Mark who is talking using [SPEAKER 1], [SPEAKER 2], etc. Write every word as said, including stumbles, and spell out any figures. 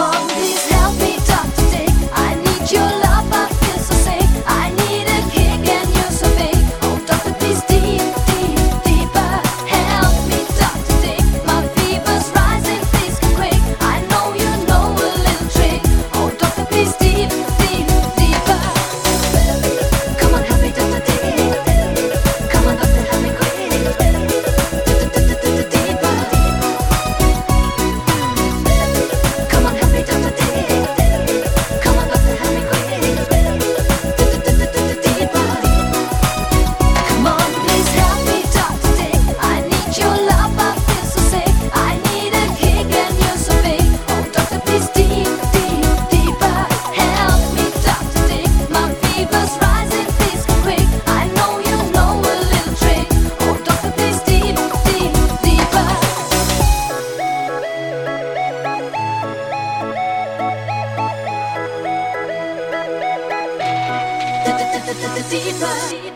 [SPEAKER 1] on, please help me, Doctor Dick. I need your love, I feel so sick. I need a kick and you're so big. Oh, doctor, please deep, deep, deeper. Help me, Doctor Dick. My fever's rising, please come quick. I know you know a little trick. Oh, doctor, please deep, deep, deeper. Come on, help me, Doctor Dick. Come on, doctor, help me quick. Deeper. Come on, help me, Doctor Dick. Come on, doctor, help me quick. Deeper. Come on, please help me, Doctor Dick. I need your love, I feel so sick. I need a kick and you're so big. Oh, doctor, please deep, deep, deeper. Help me, Doctor Dick. My fever's rising, please come quick. I know you know a little trick. Oh, doctor, please deep, deep, deeper. Deeper.